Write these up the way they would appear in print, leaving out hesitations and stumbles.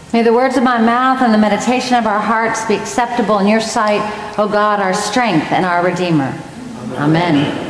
May the words of my mouth and the meditation of our hearts be acceptable in your sight, O God, our strength and our Redeemer. Amen.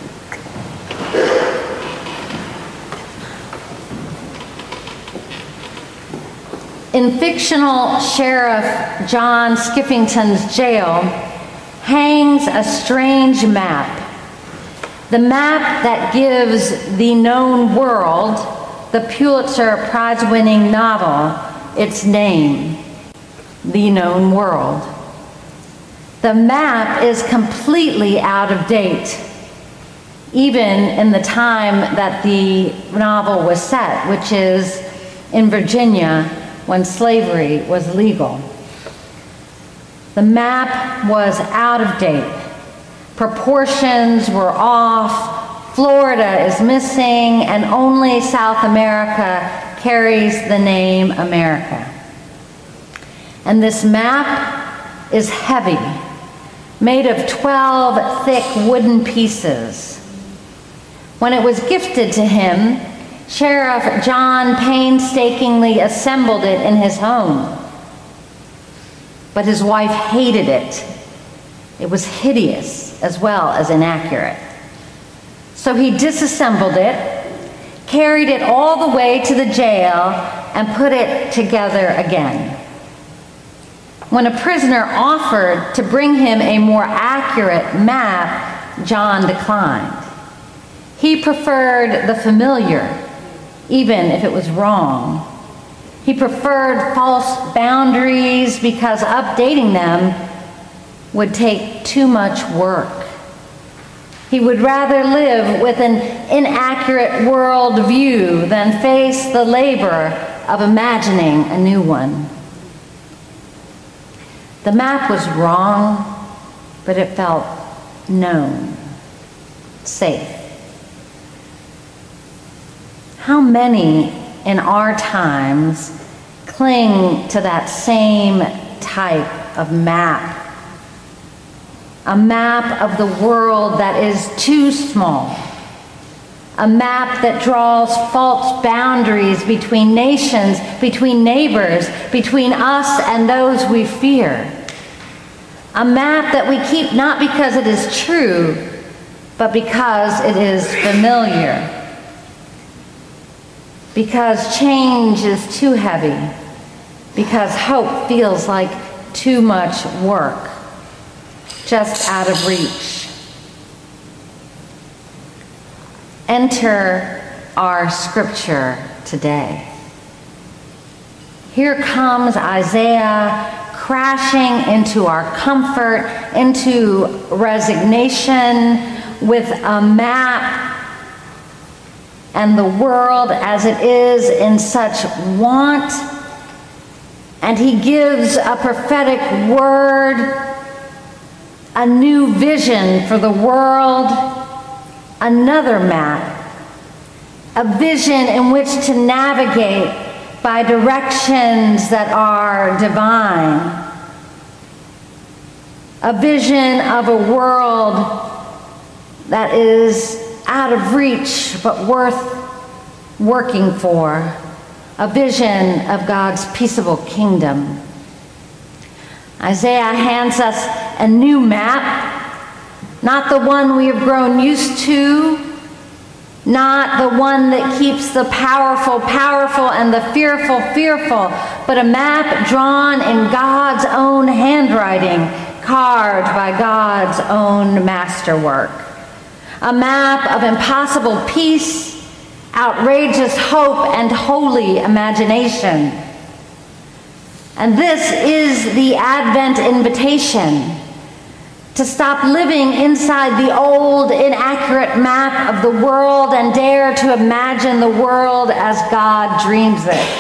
In fictional Sheriff John Skiffington's jail hangs a strange map. The map that gives The Known World, the Pulitzer Prize-winning novel, its name, The Known World. The map is completely out of date, even in the time that the novel was set, which is in Virginia when slavery was legal. The map was out of date. Proportions were off, Florida is missing, and only South America carries the name America. And this map is heavy, made of 12 thick wooden pieces. When it was gifted to him, Sheriff John painstakingly assembled it in his home. But his wife hated it. It was hideous as well as inaccurate. So he disassembled it, carried it all the way to the jail, and put it together again. When a prisoner offered to bring him a more accurate map, John declined. He preferred the familiar, even if it was wrong. He preferred false boundaries because updating them would take too much work. He would rather live with an inaccurate world view than face the labor of imagining a new one. The map was wrong, but it felt known, safe. How many in our times cling to that same type of map? A map of the world that is too small. A map that draws false boundaries between nations, between neighbors, between us and those we fear. A map that we keep not because it is true, but because it is familiar. Because change is too heavy. Because hope feels like too much work, just out of reach. Enter our scripture today. Here comes Isaiah crashing into our comfort, into resignation, with a map and the world as it is in such want. And he gives a prophetic word, a new vision for the world, another map, a vision in which to navigate by directions that are divine, a vision of a world that is out of reach but worth working for, a vision of God's peaceable kingdom. Isaiah hands us a new map, not the one we have grown used to, not the one that keeps the powerful powerful and the fearful fearful, but a map drawn in God's own handwriting, carved by God's own masterwork. A map of impossible peace, outrageous hope, and holy imagination. And this is the Advent invitation, to stop living inside the old, inaccurate map of the world and dare to imagine the world as God dreams it.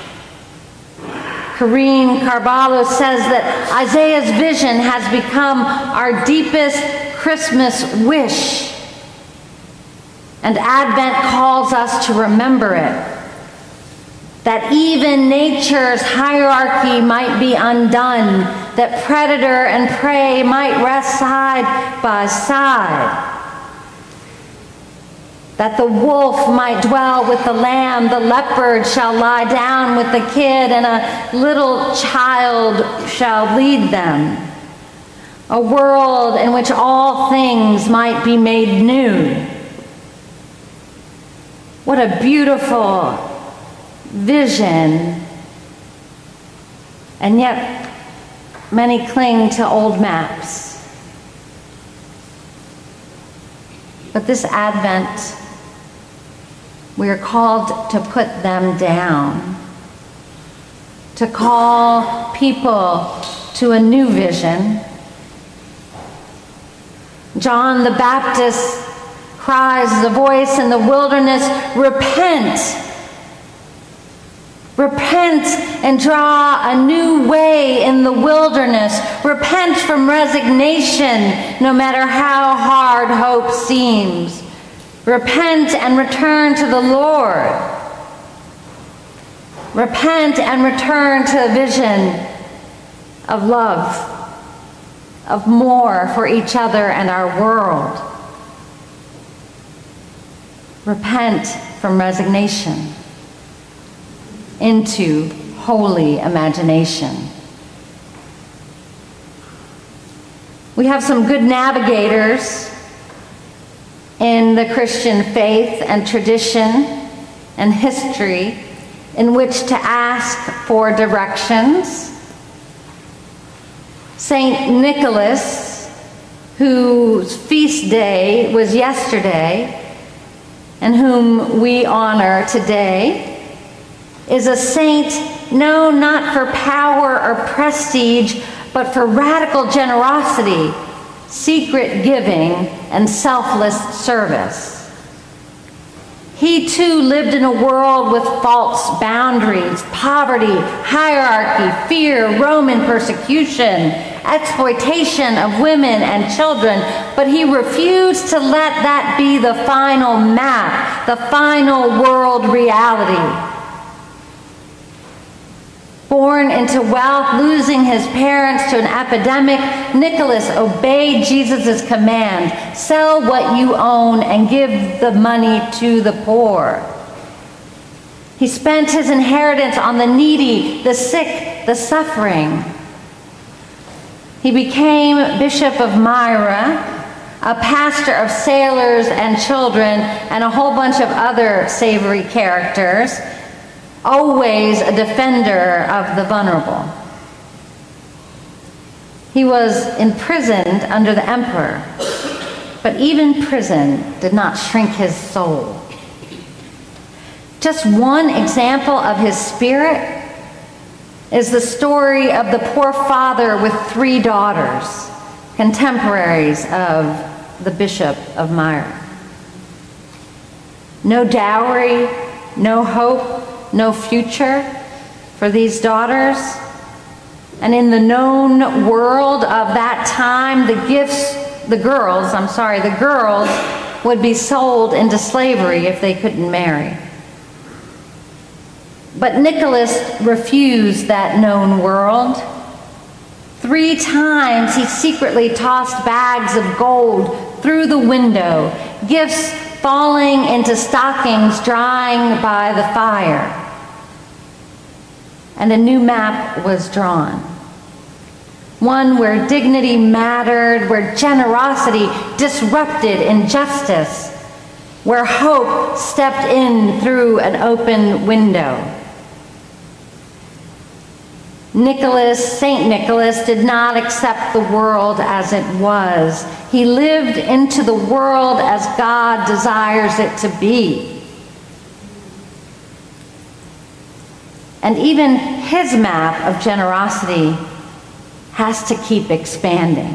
Corrine Carvalho says that Isaiah's vision has become our deepest Christmas wish. And Advent calls us to remember it. That even nature's hierarchy might be undone, that predator and prey might rest side by side, that the wolf might dwell with the lamb, the leopard shall lie down with the kid, and a little child shall lead them. A world in which all things might be made new. What a beautiful vision. And yet, many cling to old maps. But this Advent, we are called to put them down, to call people to a new vision. John the Baptist cries as a voice in the wilderness, repent. Repent and draw a new way in the wilderness. Repent from resignation, no matter how hard hope seems. Repent and return to the Lord. Repent and return to a vision of love, of more for each other and our world. Repent from resignation into holy imagination. We have some good navigators in the Christian faith and tradition and history in which to ask for directions. Saint Nicholas, whose feast day was yesterday and whom we honor today, is a saint known not for power or prestige, but for radical generosity, secret giving, and selfless service. He too lived in a world with false boundaries, poverty, hierarchy, fear, Roman persecution, exploitation of women and children, but he refused to let that be the final map, the final world reality. Born into wealth, losing his parents to an epidemic, Nicholas obeyed Jesus' command, sell what you own and give the money to the poor. He spent his inheritance on the needy, the sick, the suffering. He became Bishop of Myra, a pastor of sailors and children, and a whole bunch of other savory characters, always a defender of the vulnerable. He was imprisoned under the emperor, but even prison did not shrink his soul. Just one example of his spirit is the story of the poor father with 3 daughters, contemporaries of the Bishop of Myra. No dowry, no hope, no future for these daughters. And in the known world of that time, the girls would be sold into slavery if they couldn't marry. But Nicholas refused that known world. 3 times he secretly tossed bags of gold through the window, gifts falling into stockings drying by the fire. And a new map was drawn. One where dignity mattered, where generosity disrupted injustice, where hope stepped in through an open window. Saint Nicholas did not accept the world as it was. He lived into the world as God desires it to be. And even his map of generosity has to keep expanding.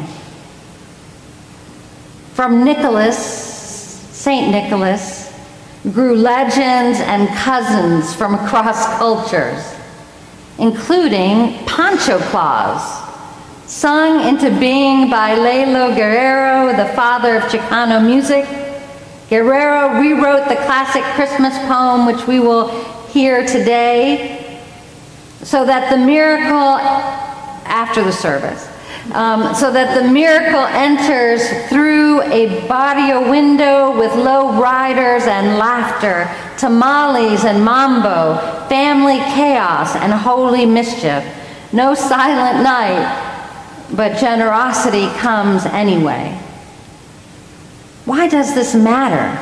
From Saint Nicholas, grew legends and cousins from across cultures, including Pancho Claus, sung into being by Lalo Guerrero, the father of Chicano music. Guerrero rewrote the classic Christmas poem, which we will hear today, so that the miracle after the service, so that the miracle enters through a barrio window with low riders and laughter, tamales and mambo, family chaos and holy mischief. No silent night, but generosity comes anyway. Why does this matter?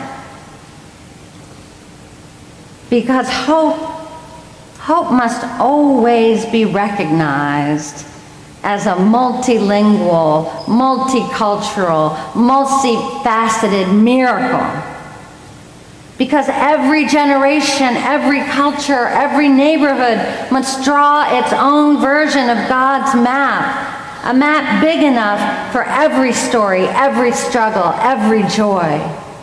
Because hope must always be recognized as a multilingual, multicultural, multifaceted miracle. Because every generation, every culture, every neighborhood must draw its own version of God's map, a map big enough for every story, every struggle, every joy.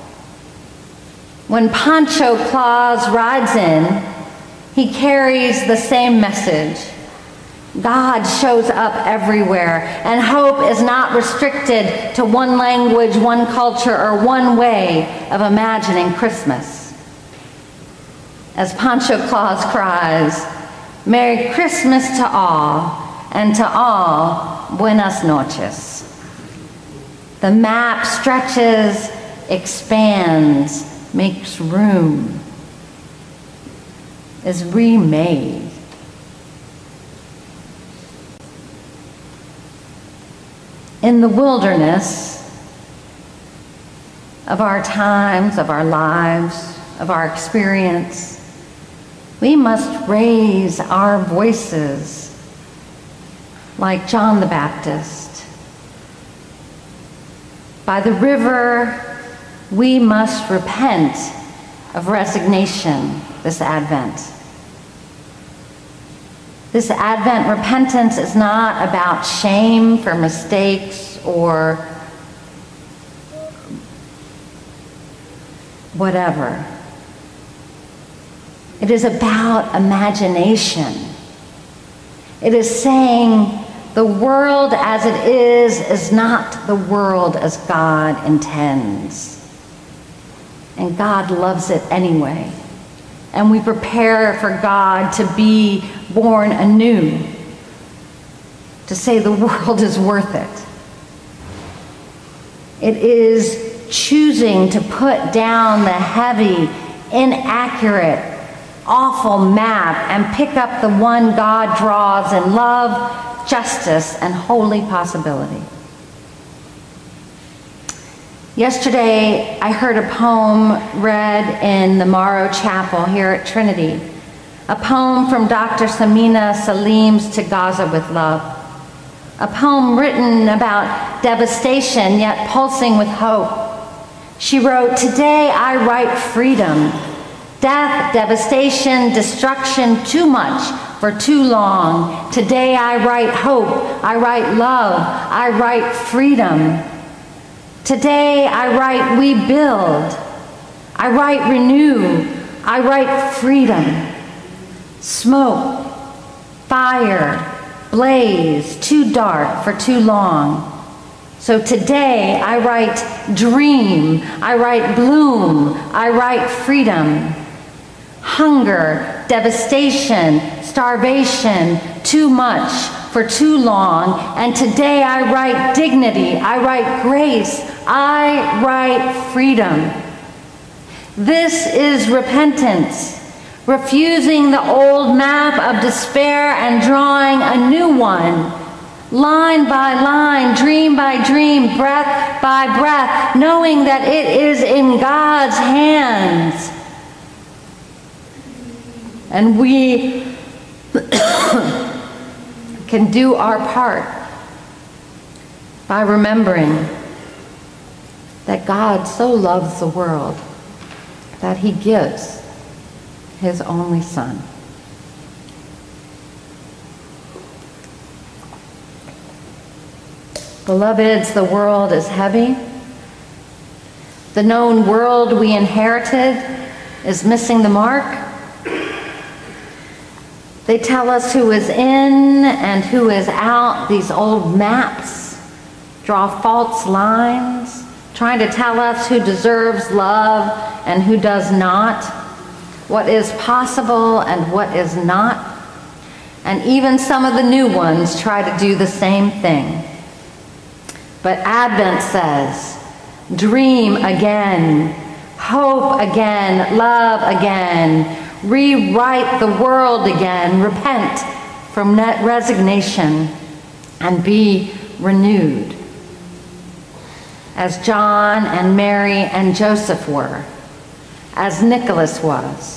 When Pancho Claus rides in, he carries the same message. God shows up everywhere, and hope is not restricted to one language, one culture, or one way of imagining Christmas. As Pancho Claus cries, "Merry Christmas to all, and to all, buenas noches." The map stretches, expands, makes room, is remade. In the wilderness of our times, of our lives, of our experience, we must raise our voices like John the Baptist. By the river, we must repent of resignation this Advent. This Advent repentance is not about shame for mistakes or whatever. It is about imagination. It is saying the world as it is not the world as God intends. And God loves it anyway. And we prepare for God to be born anew, to say the world is worth it. It is choosing to put down the heavy, inaccurate, awful map and pick up the one God draws in love, justice, and holy possibility. Yesterday, I heard a poem read in the Morrow Chapel here at Trinity, a poem from Dr. Samina Salim's To Gaza with Love, a poem written about devastation yet pulsing with hope. She wrote, "Today I write freedom, death, devastation, destruction, too much for too long. Today I write hope, I write love, I write freedom. Today I write we build, I write renew, I write freedom. Smoke, fire, blaze, too dark for too long. So today I write dream, I write bloom, I write freedom. Hunger, devastation, starvation, too much for too long. And today I write dignity, I write grace, I write freedom." This is repentance, refusing the old map of despair and drawing a new one, line by line, dream by dream, breath by breath, knowing that it is in God's hands. And we can do our part by remembering that God so loves the world that he gives his only Son. Beloveds, the world is heavy. The known world we inherited is missing the mark. They tell us who is in and who is out. These old maps draw false lines, trying to tell us who deserves love and who does not, what is possible and what is not. And even some of the new ones try to do the same thing. But Advent says, dream again, hope again, love again, rewrite the world again, repent from resignation, and be renewed. As John and Mary and Joseph were, as Nicholas was.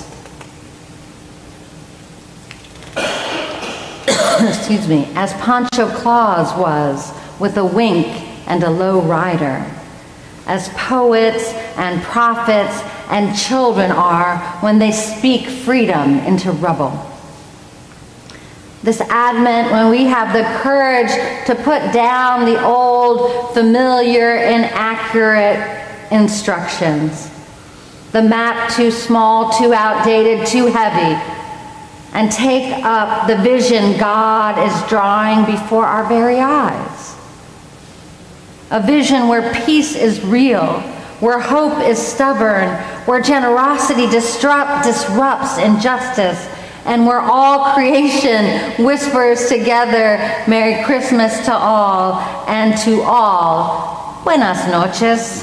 Excuse me, as Pancho Claus was, with a wink and a low rider, as poets and prophets and children are when they speak freedom into rubble. This Advent, when we have the courage to put down the old, familiar, inaccurate instructions, the map too small, too outdated, too heavy, and take up the vision God is drawing before our very eyes. A vision where peace is real, where hope is stubborn, where generosity disrupts injustice, and where all creation whispers together, Merry Christmas to all, and to all, Buenas noches.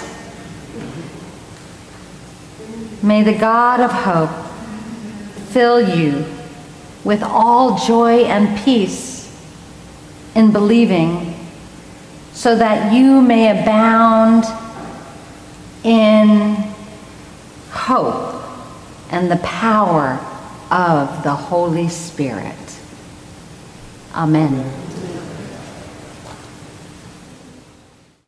May the God of hope fill you with all joy and peace in believing, so that you may abound in hope and the power of the Holy Spirit. Amen.